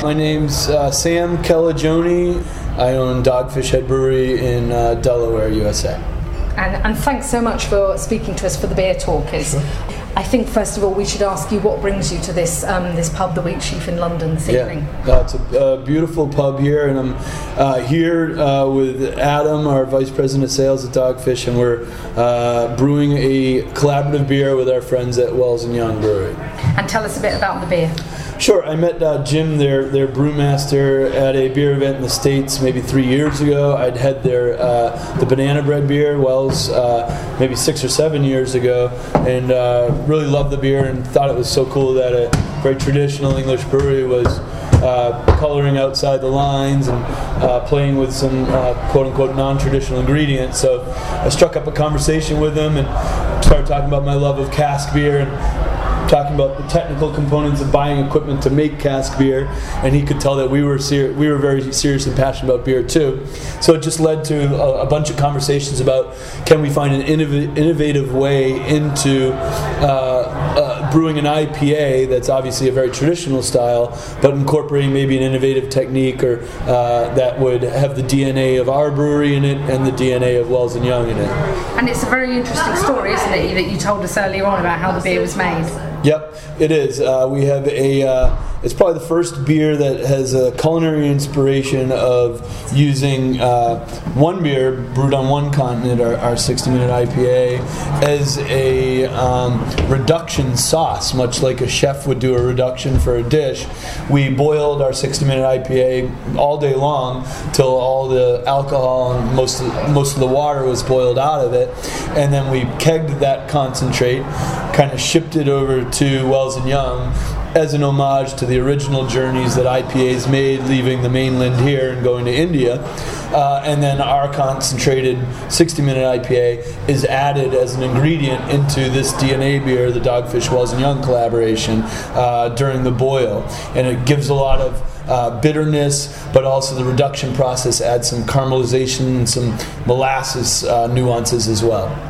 My name's Sam Calagione. I own Dogfish Head Brewery in Delaware, USA. And thanks so much for speaking to us for the Beer Talkers. Sure. I think first of all we should ask you what brings you to this pub, the Wheatsheaf in London this evening. It's a beautiful pub here, and I'm here with Adam, our Vice President of Sales at Dogfish, and we're brewing a collaborative beer with our friends at Wells & Young Brewery. And tell us a bit about the beer. Sure. I met Jim, their brewmaster, at a beer event in the States maybe 3 years ago. I'd had the Banana Bread beer, Wells, maybe 6 or 7 years ago, and really loved the beer and thought it was so cool that a very traditional English brewery was coloring outside the lines and playing with some quote-unquote non-traditional ingredients. So I struck up a conversation with him and started talking about my love of cask beer and talking about the technical components of buying equipment to make cask beer, and he could tell that we were very serious and passionate about beer too. So it just led to a bunch of conversations about can we find an innovative way into brewing an IPA that's obviously a very traditional style, but incorporating maybe an innovative technique or that would have the DNA of our brewery in it and the DNA of Wells & Young in it. And it's a very interesting story, isn't it, that you told us earlier on about how the beer was made. Yep, it is. We have it's probably the first beer that has a culinary inspiration of using one beer brewed on one continent, our 60-minute IPA, as a reduction sauce, much like a chef would do a reduction for a dish. We boiled our 60-minute IPA all day long till all the alcohol and most of the water was boiled out of it, and then we kegged that concentrate, kind of shipped it over to Wells & Young as an homage to the original journeys that IPAs made, leaving the mainland here and going to India. And then our concentrated 60-minute IPA is added as an ingredient into this DNA beer, the Dogfish Wells & Young collaboration, during the boil. And it gives a lot of bitterness, but also the reduction process adds some caramelization and some molasses nuances as well.